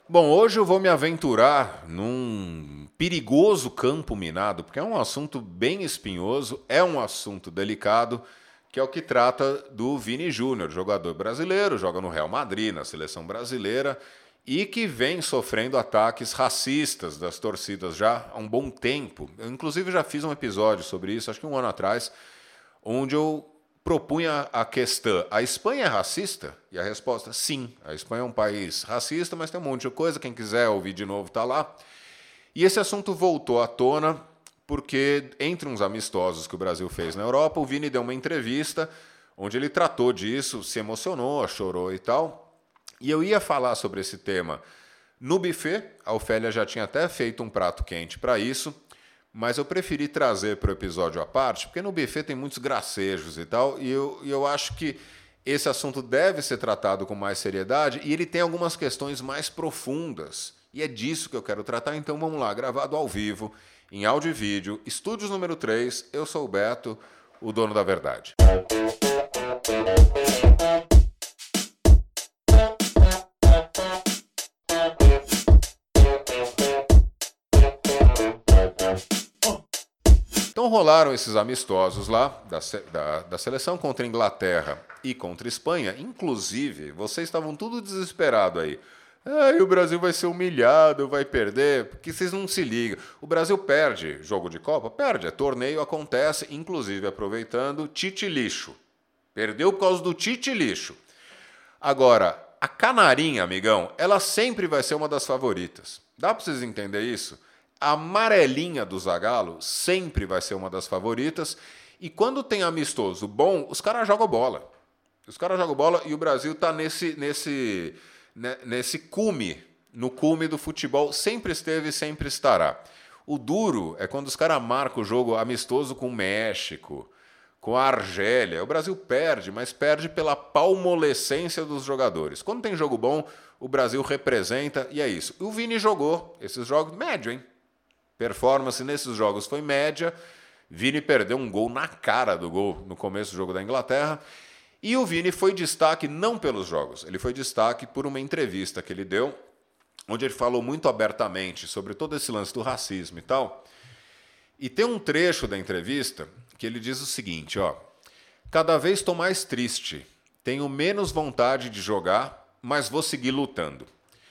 Bom, hoje eu vou me aventurar num perigoso campo minado, porque é um assunto bem espinhoso, é um assunto delicado, que é o que trata do Vini Júnior, jogador brasileiro, joga no Real Madrid, na seleção brasileira, e que vem sofrendo ataques racistas das torcidas já há um bom tempo. Eu, inclusive, já fiz um episódio sobre isso, acho que um ano atrás, onde eu propunha a questão: a Espanha é racista? E a resposta: sim, a Espanha é um país racista, mas tem um monte de coisa, quem quiser ouvir de novo está lá. E esse assunto voltou à tona porque, entre uns amistosos que o Brasil fez na Europa, o Vini deu uma entrevista onde ele tratou disso, se emocionou, chorou e tal. E eu ia falar sobre esse tema no buffet, a Ofélia já tinha até feito um prato quente para isso, mas eu preferi trazer para o episódio à parte, porque no buffet tem muitos gracejos e tal, e eu acho que esse assunto deve ser tratado com mais seriedade, e ele tem algumas questões mais profundas, e é disso que eu quero tratar. Então vamos lá, gravado ao vivo, em áudio e vídeo, Estúdios número 3, eu sou o Beto, o dono da verdade. Então rolaram esses amistosos lá da seleção contra a Inglaterra e contra a Espanha. Inclusive, vocês estavam tudo desesperados aí. O Brasil vai ser humilhado, vai perder, porque vocês não se ligam. O Brasil perde jogo de Copa? Perde, torneio acontece, inclusive aproveitando Tite lixo. Perdeu por causa do Tite lixo. Agora, a Canarinha, amigão, ela sempre vai ser uma das favoritas. Dá para vocês entenderem isso? A amarelinha do Zagallo sempre vai ser uma das favoritas. E quando tem amistoso bom, os caras jogam bola. Os caras jogam bola e o Brasil está nesse cume, no cume do futebol. Sempre esteve e sempre estará. O duro é quando os caras marcam o jogo amistoso com o México, com a Argélia. O Brasil perde, mas perde pela palmolescência dos jogadores. Quando tem jogo bom, o Brasil representa e é isso. O Vini jogou esses jogos médio, hein? Performance nesses jogos foi média. Vini perdeu um gol na cara do gol no começo do jogo da Inglaterra. E o Vini foi destaque não pelos jogos, ele foi destaque por uma entrevista que ele deu, onde ele falou muito abertamente sobre todo esse lance do racismo e tal. E tem um trecho da entrevista que ele diz o seguinte, ó: cada vez estou mais triste, tenho menos vontade de jogar, mas vou seguir lutando.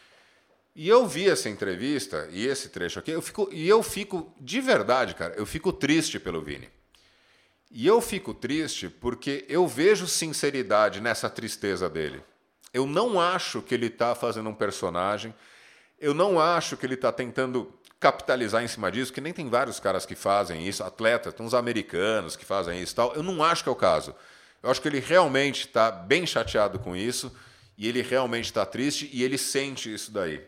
E eu vi essa entrevista e esse trecho aqui, eu fico de verdade, cara, eu fico triste pelo Vini. E eu fico triste porque eu vejo sinceridade nessa tristeza dele. Eu não acho que ele está fazendo um personagem, eu não acho que ele está tentando capitalizar em cima disso, que nem tem vários caras que fazem isso, atletas, tem uns americanos que fazem isso e tal. Eu não acho que é o caso. Eu acho que ele realmente está bem chateado com isso, e ele realmente está triste, e ele sente isso daí.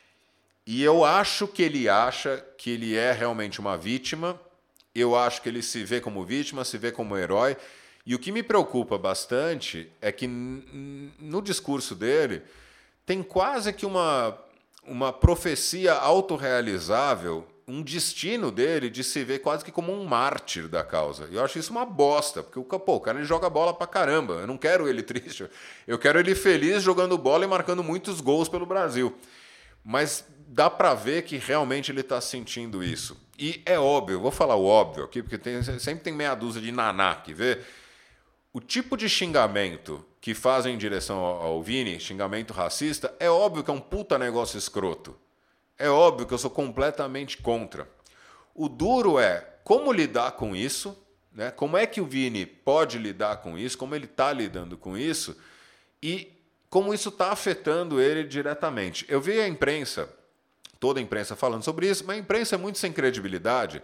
E eu acho que ele acha que ele é realmente uma vítima, eu acho que ele se vê como vítima, se vê como herói, e o que me preocupa bastante é que no discurso dele tem quase que uma profecia autorrealizável, um destino dele de se ver quase que como um mártir da causa. E eu acho isso uma bosta, porque o cara ele joga bola pra caramba, eu não quero ele triste, eu quero ele feliz jogando bola e marcando muitos gols pelo Brasil. Mas dá para ver que realmente ele está sentindo isso. E é óbvio, eu vou falar o óbvio aqui, porque sempre tem meia dúzia de naná que vê. O tipo de xingamento que fazem em direção ao Vini, xingamento racista, é óbvio que é um puta negócio escroto. É óbvio que eu sou completamente contra. O duro é como lidar com isso, né? Como é que o Vini pode lidar com isso, como ele está lidando com isso, e como isso está afetando ele diretamente. Eu vi a imprensa, toda a imprensa falando sobre isso, mas a imprensa é muito sem credibilidade,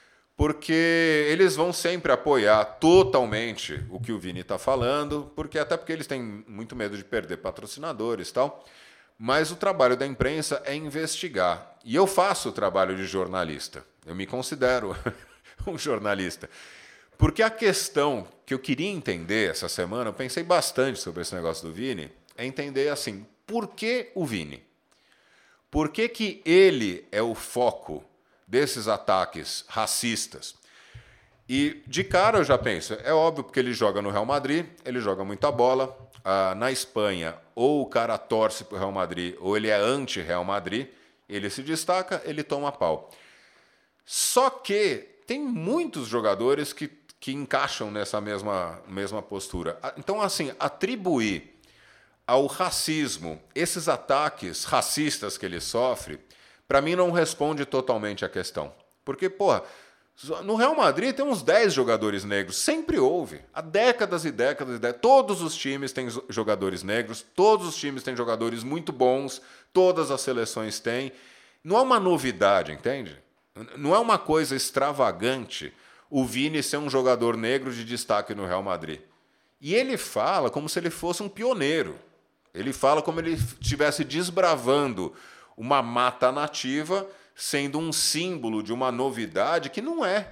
porque eles vão sempre apoiar totalmente o que o Vini está falando, até porque eles têm muito medo de perder patrocinadores e tal, mas o trabalho da imprensa é investigar. E eu faço o trabalho de jornalista, eu me considero um jornalista. Porque a questão que eu queria entender essa semana, eu pensei bastante sobre esse negócio do Vini, é entender assim, por que o Vini? Por que ele é o foco desses ataques racistas? E de cara eu já penso, é óbvio porque ele joga no Real Madrid, ele joga muita bola, na Espanha, ou o cara torce para o Real Madrid, ou ele é anti-Real Madrid, ele se destaca, ele toma pau. Só que tem muitos jogadores que encaixam nessa mesma postura. Então, assim, atribuir ao racismo esses ataques racistas que ele sofre, para mim não responde totalmente à questão. Porque, porra, no Real Madrid tem uns 10 jogadores negros, sempre houve. Há décadas e décadas e décadas. Todos os times têm jogadores negros, todos os times têm jogadores muito bons, todas as seleções têm. Não é uma novidade, entende? Não é uma coisa extravagante o Vini ser um jogador negro de destaque no Real Madrid. E ele fala como se ele fosse um pioneiro. Ele fala como ele estivesse desbravando uma mata nativa, sendo um símbolo de uma novidade que não é.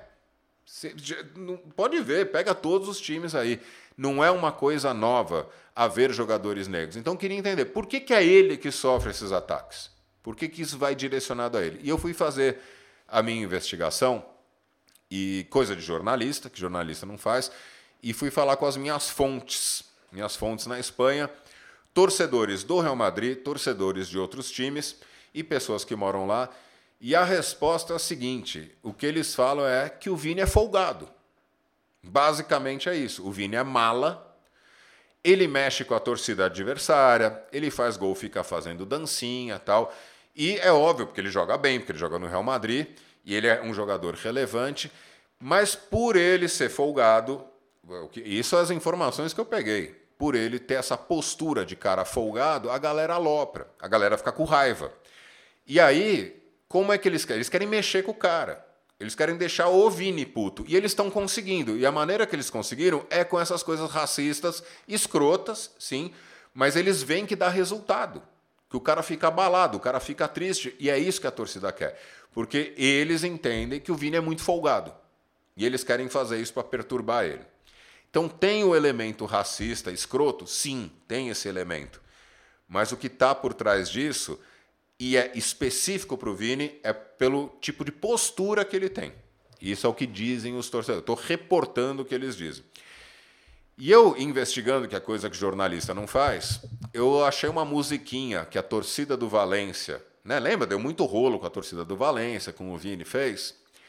Pode ver, pega todos os times aí. Não é uma coisa nova haver jogadores negros. Então eu queria entender por que é ele que sofre esses ataques? Por que isso vai direcionado a ele? E eu fui fazer a minha investigação, e coisa de jornalista, que jornalista não faz, e fui falar com as minhas fontes na Espanha, torcedores do Real Madrid, torcedores de outros times e pessoas que moram lá. E a resposta é a seguinte: o que eles falam é que o Vini é folgado. Basicamente é isso. O Vini é mala, ele mexe com a torcida adversária, ele faz gol, fica fazendo dancinha e tal. E é óbvio, porque ele joga bem, porque ele joga no Real Madrid, e ele é um jogador relevante, mas por ele ser folgado, isso são as informações que eu peguei, por ele ter essa postura de cara folgado, a galera alopra, a galera fica com raiva. E aí, como é que eles querem? Eles querem mexer com o cara. Eles querem deixar o Vini puto. E eles estão conseguindo. E a maneira que eles conseguiram é com essas coisas racistas, escrotas, sim, mas eles veem que dá resultado. Que o cara fica abalado, o cara fica triste. E é isso que a torcida quer. Porque eles entendem que o Vini é muito folgado. E eles querem fazer isso para perturbar ele. Então tem o elemento racista, escroto? Sim, tem esse elemento. Mas o que está por trás disso, e é específico para o Vini, é pelo tipo de postura que ele tem. Isso é o que dizem os torcedores. Estou reportando o que eles dizem. E eu, investigando, que é coisa que jornalista não faz, eu achei uma musiquinha que a torcida do Valência, né, lembra? Deu muito rolo com a torcida do Valência, como o Vini fez,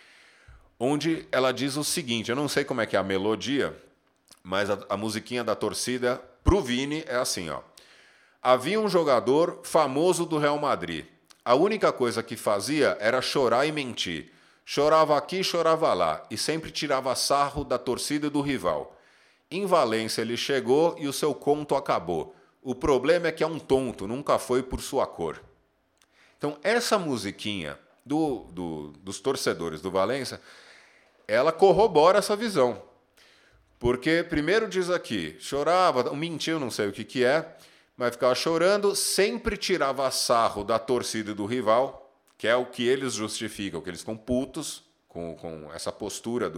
onde ela diz o seguinte, eu não sei como é que é a melodia, mas a musiquinha da torcida pro Vini é assim, ó. Havia um jogador famoso do Real Madrid. A única coisa que fazia era chorar e mentir. Chorava aqui, chorava lá, e sempre tirava sarro da torcida e do rival. Em Valência ele chegou e o seu conto acabou. O problema é que é um tonto, nunca foi por sua cor. Então essa musiquinha dos torcedores do Valência, ela corrobora essa visão. Porque primeiro diz aqui, chorava, mentiu, não sei o que é, mas ficava chorando, sempre tirava sarro da torcida e do rival, que é o que eles justificam, que eles ficam putos com essa postura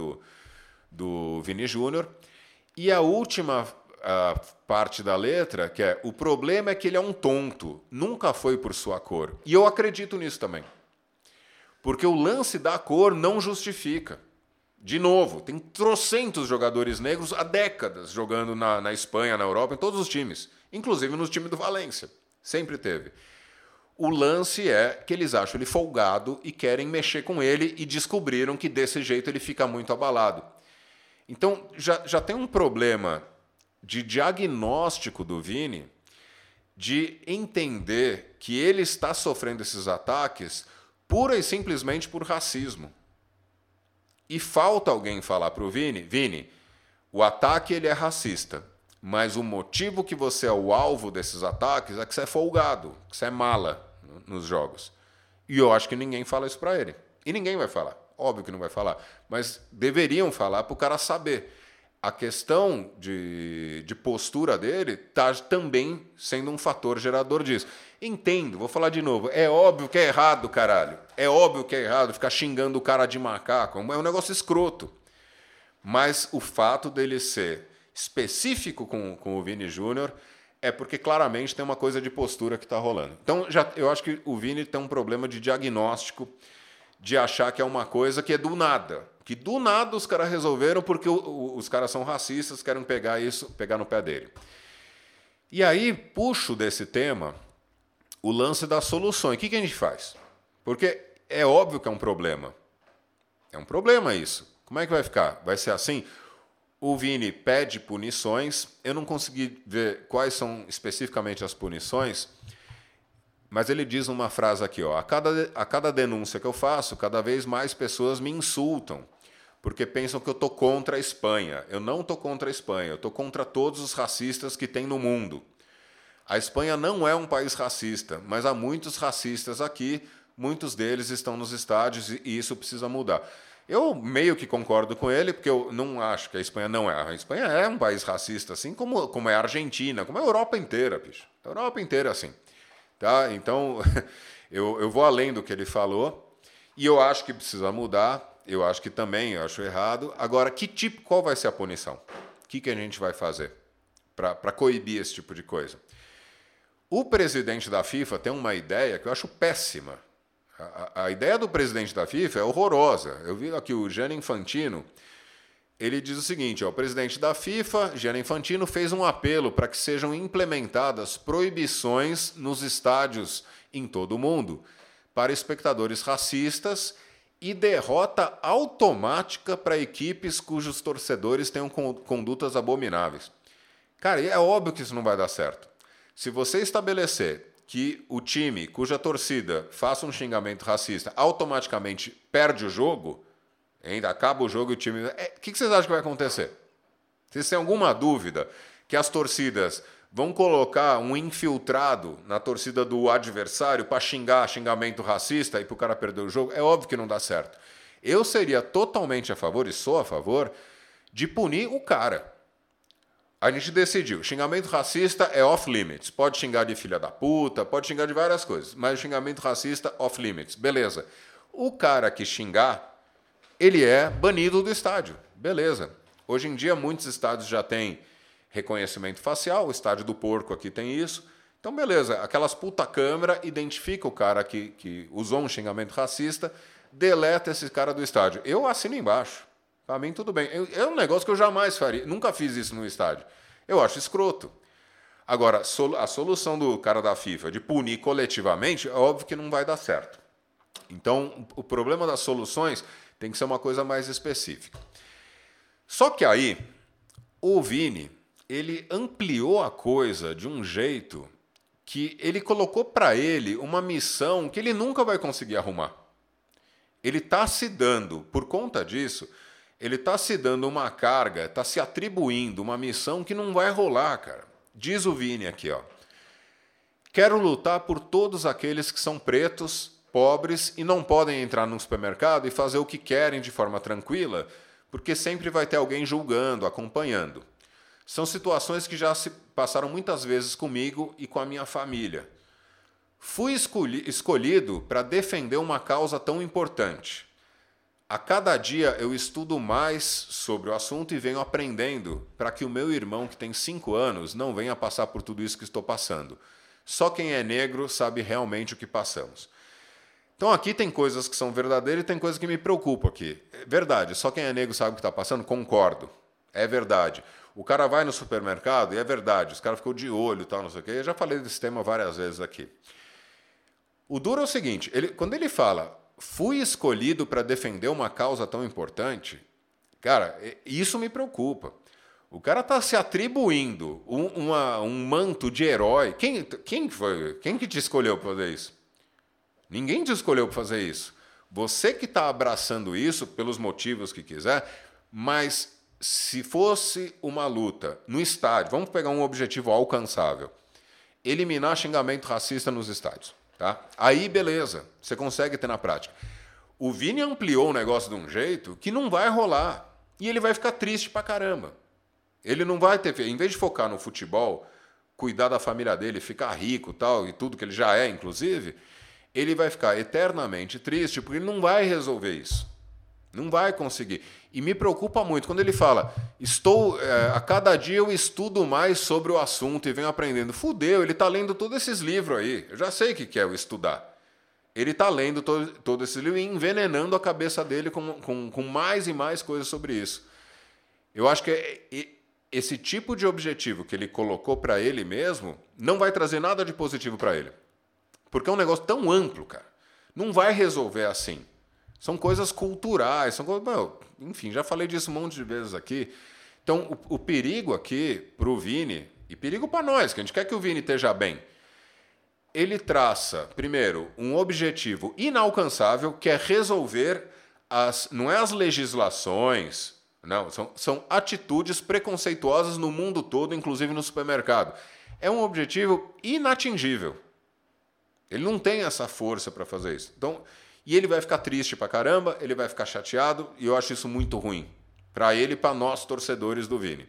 do Vini Júnior. E a última parte da letra, que é o problema é que ele é um tonto, nunca foi por sua cor. E eu acredito nisso também. Porque o lance da cor não justifica. De novo, tem trocentos jogadores negros há décadas jogando na Espanha, na Europa, em todos os times. Inclusive no time do Valência. Sempre teve. O lance é que eles acham ele folgado e querem mexer com ele e descobriram que desse jeito ele fica muito abalado. Então, já tem um problema de diagnóstico do Vini, de entender que ele está sofrendo esses ataques pura e simplesmente por racismo. E falta alguém falar para o Vini, Vini, o ataque ele é racista, mas o motivo que você é o alvo desses ataques é que você é folgado, que você é mala nos jogos. E eu acho que ninguém fala isso para ele. E ninguém vai falar. Óbvio que não vai falar, mas deveriam falar para o cara saber. A questão de postura dele está também sendo um fator gerador disso. Entendo, vou falar de novo, é óbvio que é errado, caralho. É óbvio que é errado ficar xingando o cara de macaco, é um negócio escroto. Mas o fato dele ser específico com o Vini Júnior é porque claramente tem uma coisa de postura que está rolando. Então eu acho que o Vini tem um problema de diagnóstico, de achar que é uma coisa que é do nada. Que do nada os caras resolveram porque os caras são racistas, querem pegar no pé dele. E aí puxo desse tema o lance das soluções. O que a gente faz? Porque é óbvio que é um problema. É um problema isso. Como é que vai ficar? Vai ser assim? O Vini pede punições. Eu não consegui ver quais são especificamente as punições, mas ele diz uma frase aqui, ó: a cada denúncia que eu faço, cada vez mais pessoas me insultam, porque pensam que eu estou contra a Espanha. Eu não estou contra a Espanha, eu estou contra todos os racistas que tem no mundo. A Espanha não é um país racista, mas há muitos racistas aqui, muitos deles estão nos estádios e isso precisa mudar. Eu meio que concordo com ele, porque eu não acho que a Espanha não é. A Espanha é um país racista, assim como é a Argentina, como é a Europa inteira, bicho. A Europa inteira é assim. Tá? Então, eu vou além do que ele falou e eu acho que precisa mudar. Eu acho que também, eu acho errado. Agora, qual vai ser a punição? O que a gente vai fazer para coibir esse tipo de coisa? O presidente da FIFA tem uma ideia que eu acho péssima. A ideia do presidente da FIFA é horrorosa. Eu vi aqui o Gianni Infantino, ele diz o seguinte, ó: o presidente da FIFA, Gianni Infantino, fez um apelo para que sejam implementadas proibições nos estádios em todo o mundo para espectadores racistas e derrota automática para equipes cujos torcedores tenham condutas abomináveis. Cara, é óbvio que isso não vai dar certo. Se você estabelecer que o time cuja torcida faça um xingamento racista automaticamente perde o jogo, ainda acaba o jogo e o time... O que vocês acham que vai acontecer? Vocês têm alguma dúvida que as torcidas vão colocar um infiltrado na torcida do adversário para xingamento racista e para o cara perder o jogo? É óbvio que não dá certo. Eu seria totalmente a favor, e sou a favor, de punir o cara. A gente decidiu, xingamento racista é off-limits. Pode xingar de filha da puta, pode xingar de várias coisas, mas xingamento racista, off-limits. Beleza. O cara que xingar, ele é banido do estádio. Beleza. Hoje em dia, muitos estádios já têm reconhecimento facial, o estádio do Porco aqui tem isso. Então, beleza, aquelas puta câmera identifica o cara que usou um xingamento racista, deleta esse cara do estádio. Eu assino embaixo. Para mim, tudo bem. É um negócio que eu jamais faria. Nunca fiz isso no estádio. Eu acho escroto. Agora, a solução do cara da FIFA de punir coletivamente, é óbvio que não vai dar certo. Então, o problema das soluções tem que ser uma coisa mais específica. Só que aí, o Vini, ele ampliou a coisa de um jeito que ele colocou para ele uma missão que ele nunca vai conseguir arrumar. Ele está se dando, por conta disso, ele está se dando uma carga, está se atribuindo uma missão que não vai rolar, cara. Diz o Vini aqui, ó: quero lutar por todos aqueles que são pretos, pobres e não podem entrar num supermercado e fazer o que querem de forma tranquila, porque sempre vai ter alguém julgando, acompanhando. São situações que já se passaram muitas vezes comigo e com a minha família. Fui escolhido para defender uma causa tão importante. A cada dia eu estudo mais sobre o assunto e venho aprendendo para que o meu irmão, que tem 5 anos, não venha passar por tudo isso que estou passando. Só quem é negro sabe realmente o que passamos. Então aqui tem coisas que são verdadeiras e tem coisas que me preocupam aqui. É verdade, só quem é negro sabe o que está passando? Concordo. É verdade. O cara vai no supermercado e é verdade, os caras ficam de olho e tal, não sei o quê. Eu já falei desse tema várias vezes aqui. O duro é o seguinte, quando ele fala: fui escolhido para defender uma causa tão importante, cara, isso me preocupa. O cara está se atribuindo um manto de herói. Quem foi? Quem que te escolheu para fazer isso? Ninguém te escolheu para fazer isso. Você que está abraçando isso pelos motivos que quiser, mas se fosse uma luta no estádio, vamos pegar um objetivo alcançável: eliminar xingamento racista nos estádios. Tá? Aí, beleza, você consegue ter na prática. O Vini ampliou o negócio de um jeito que não vai rolar. E ele vai ficar triste pra caramba. Ele não vai ter... Em vez de focar no futebol, cuidar da família dele, ficar rico tal, e tudo que ele já é, inclusive, ele vai ficar eternamente triste porque ele não vai resolver isso. Não vai conseguir. E me preocupa muito quando ele fala: a cada dia eu estudo mais sobre o assunto e venho aprendendo. Fudeu, ele está lendo todos esses livros aí. Eu já sei o que é o estudar. Ele está lendo todo esse livro e envenenando a cabeça dele com mais e mais coisas sobre isso. Eu acho que esse tipo de objetivo que ele colocou para ele mesmo não vai trazer nada de positivo para ele. Porque é um negócio tão amplo, cara. Não vai resolver assim. São coisas culturais, são coisas... enfim, já falei disso um monte de vezes aqui. Então, o perigo aqui para o Vini, e perigo para nós, que a gente quer que o Vini esteja bem, ele traça, primeiro, um objetivo inalcançável, que é resolver não é as legislações, não, são atitudes preconceituosas no mundo todo, inclusive no supermercado. É um objetivo inatingível. Ele não tem essa força para fazer isso. Então, e ele vai ficar triste pra caramba, ele vai ficar chateado, e eu acho isso muito ruim. Para ele e para nós, torcedores do Vini.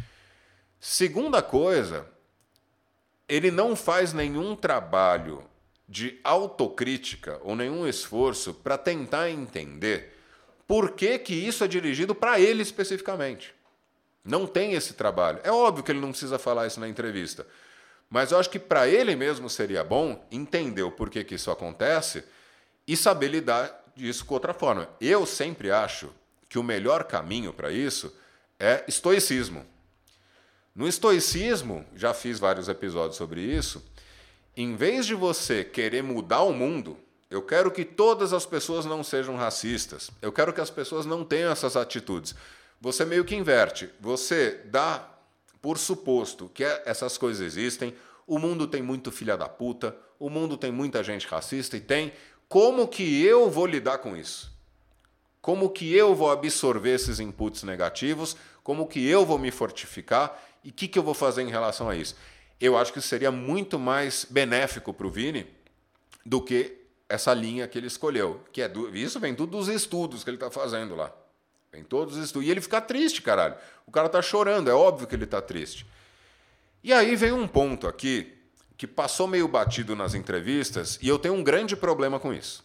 Segunda coisa, ele não faz nenhum trabalho de autocrítica ou nenhum esforço para tentar entender por que isso é dirigido para ele especificamente. Não tem esse trabalho. É óbvio que ele não precisa falar isso na entrevista, mas eu acho que para ele mesmo seria bom entender o porquê que isso acontece e saber lidar disso com outra forma. Eu sempre acho que o melhor caminho para isso é estoicismo. No estoicismo, já fiz vários episódios sobre isso, em vez de você querer mudar o mundo, eu quero que todas as pessoas não sejam racistas, eu quero que as pessoas não tenham essas atitudes. Você meio que inverte, você dá por suposto que essas coisas existem, o mundo tem muito filha da puta, o mundo tem muita gente racista e tem. Como que eu vou lidar com isso? Como que eu vou absorver esses inputs negativos? Como que eu vou me fortificar? E o que eu vou fazer em relação a isso? Eu acho que seria muito mais benéfico para o Vini do que essa linha que ele escolheu. Isso vem tudo dos estudos que ele está fazendo lá. Vem todos os estudos. E ele fica triste, caralho. O cara está chorando, é óbvio que ele está triste. E aí vem um ponto aqui que passou meio batido nas entrevistas e eu tenho um grande problema com isso.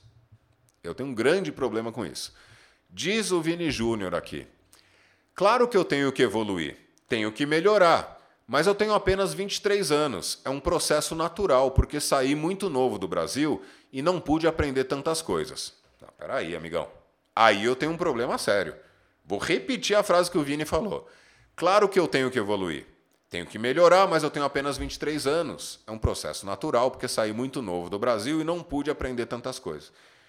Diz o Vini Júnior aqui. Claro que eu tenho que evoluir, tenho que melhorar, mas eu tenho apenas 23 anos. É um processo natural, porque saí muito novo do Brasil e não pude aprender tantas coisas. Peraí, amigão. Aí eu tenho um problema sério. Vou repetir a frase que o Vini falou. Claro que eu tenho que evoluir. Tenho que melhorar, mas eu tenho apenas 23 anos. É um processo natural, porque saí muito novo do Brasil e não pude aprender tantas coisas.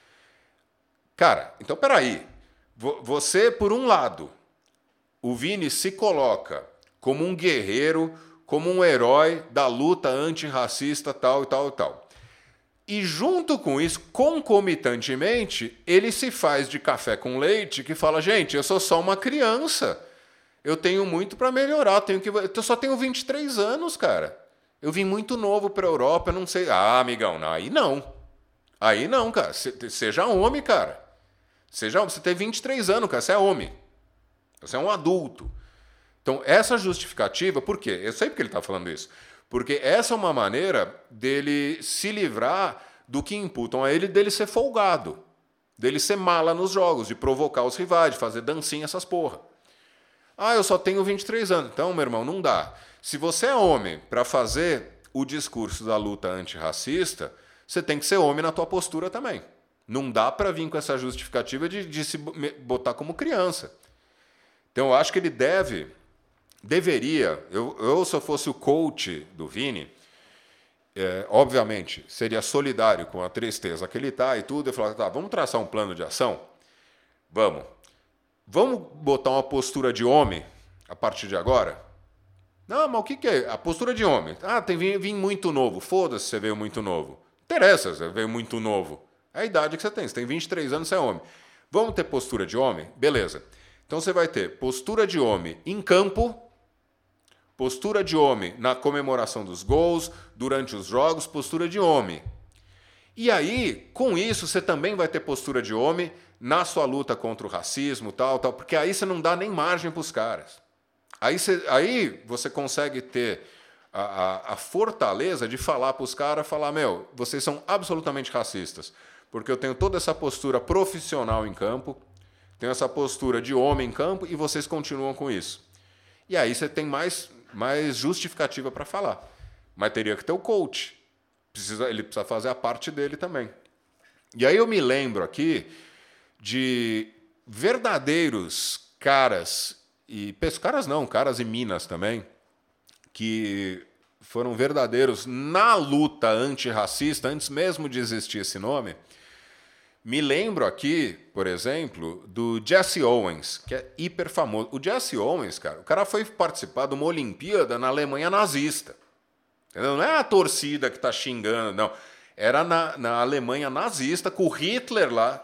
Cara, então peraí. Você, por um lado, o Vini se coloca como um guerreiro, como um herói da luta antirracista, tal e tal e tal. E junto com isso, concomitantemente, ele se faz de café com leite que fala, gente, eu sou só uma criança. Eu tenho muito para melhorar. Eu só tenho 23 anos, cara. Eu vim muito novo para a Europa, eu não sei. Ah, amigão, aí não. Aí não, cara. Seja homem, cara. Você tem 23 anos, cara. Você é homem. Você é um adulto. Então, essa justificativa, por quê? Eu sei porque ele está falando isso. Porque essa é uma maneira dele se livrar do que imputam a ele, dele ser folgado. Dele ser mala nos jogos, de provocar os rivais, de fazer dancinha, essas porra. Ah, eu só tenho 23 anos. Então, meu irmão, não dá. Se você é homem para fazer o discurso da luta antirracista, você tem que ser homem na tua postura também. Não dá para vir com essa justificativa de se botar como criança. Então, eu acho que ele deveria, se eu fosse o coach do Vini, obviamente, seria solidário com a tristeza que ele está e tudo, e falar, tá, vamos traçar um plano de ação? Vamos botar uma postura de homem a partir de agora? Não, mas o que é? A postura de homem. Ah, vim muito novo. Foda-se, você veio muito novo. Interessa, você veio muito novo. É a idade que você tem. Você tem 23 anos, você é homem. Vamos ter postura de homem? Beleza. Então você vai ter postura de homem em campo, postura de homem na comemoração dos gols, durante os jogos, postura de homem. E aí, com isso, você também vai ter postura de homem na sua luta contra o racismo, tal, porque aí você não dá nem margem para os caras. Aí você consegue ter a fortaleza de falar para os caras, falar, meu, vocês são absolutamente racistas, porque eu tenho toda essa postura profissional em campo, tenho essa postura de homem em campo e vocês continuam com isso. E aí você tem mais justificativa para falar. Mas teria que ter o coach. Ele precisa fazer a parte dele também. E aí eu me lembro aqui de verdadeiros caras e caras não, caras e minas também, que foram verdadeiros na luta antirracista, antes mesmo de existir esse nome. Me lembro aqui, por exemplo, do Jesse Owens, que é hiper famoso. O Jesse Owens, cara, o cara foi participar de uma Olimpíada na Alemanha nazista. Entendeu? Não é a torcida que está xingando, não. Era na Alemanha nazista, com o Hitler lá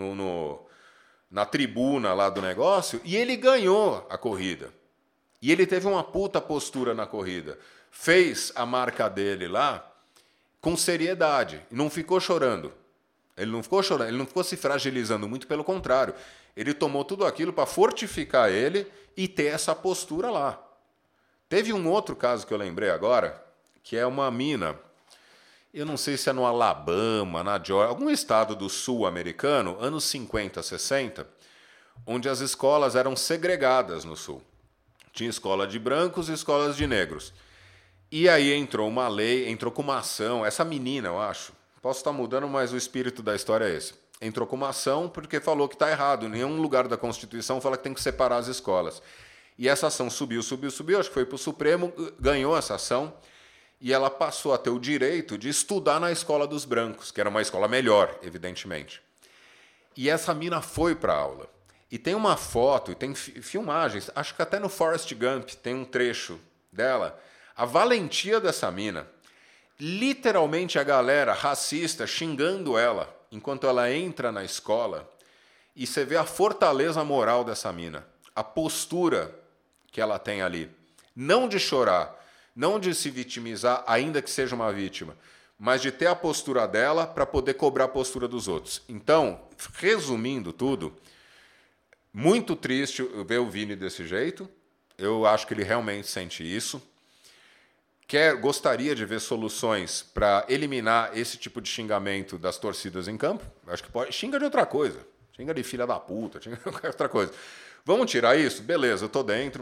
na tribuna lá do negócio, e ele ganhou a corrida. E ele teve uma puta postura na corrida. Fez a marca dele lá com seriedade. E não ficou chorando. Ele não ficou chorando, ele não ficou se fragilizando, muito pelo contrário. Ele tomou tudo aquilo para fortificar ele e ter essa postura lá. Teve um outro caso que eu lembrei agora, que é uma mina, eu não sei se é no Alabama, na Georgia, algum estado do sul americano, anos 50, 60, onde as escolas eram segregadas no sul. Tinha escola de brancos e escolas de negros. E aí entrou uma lei, entrou com uma ação, essa menina, eu acho, posso estar mudando, mas o espírito da história é esse. Entrou com uma ação porque falou que está errado. Em nenhum lugar da Constituição fala que tem que separar as escolas. E essa ação subiu, acho que foi para o Supremo, ganhou essa ação, e ela passou a ter o direito de estudar na escola dos brancos, que era uma escola melhor, evidentemente. E essa mina foi para a aula. E tem uma foto, e tem filmagens, acho que até no Forrest Gump tem um trecho dela. A valentia dessa mina, literalmente a galera racista xingando ela enquanto ela entra na escola, e você vê a fortaleza moral dessa mina, a postura que ela tem ali. Não de chorar, não de se vitimizar, ainda que seja uma vítima, mas de ter a postura dela para poder cobrar a postura dos outros. Então, resumindo tudo, muito triste ver o Vini desse jeito. Eu acho que ele realmente sente isso. Gostaria de ver soluções para eliminar esse tipo de xingamento das torcidas em campo. Acho que pode. Xinga de outra coisa. Xinga de filha da puta, xinga de qualquer outra coisa. Vamos tirar isso? Beleza, eu tô dentro.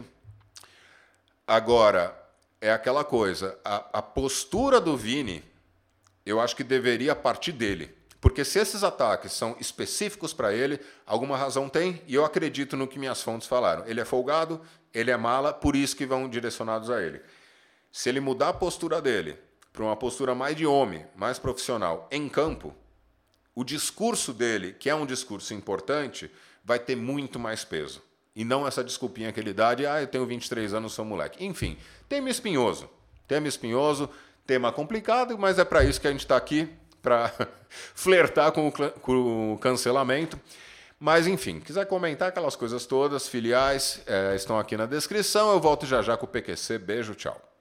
Agora, é aquela coisa. A postura do Vini, eu acho que deveria partir dele. Porque se esses ataques são específicos para ele, alguma razão tem, e eu acredito no que minhas fontes falaram. Ele é folgado, ele é mala, por isso que vão direcionados a ele. Se ele mudar a postura dele para uma postura mais de homem, mais profissional, em campo, o discurso dele, que é um discurso importante, vai ter muito mais peso. E não essa desculpinha que ele dá de eu tenho 23 anos, sou moleque. Enfim, tema espinhoso. Tema complicado, mas é para isso que a gente está aqui, para flertar com o cancelamento. Mas, enfim, quiser comentar aquelas coisas todas, filiais, estão aqui na descrição. Eu volto já já com o PQC. Beijo, tchau.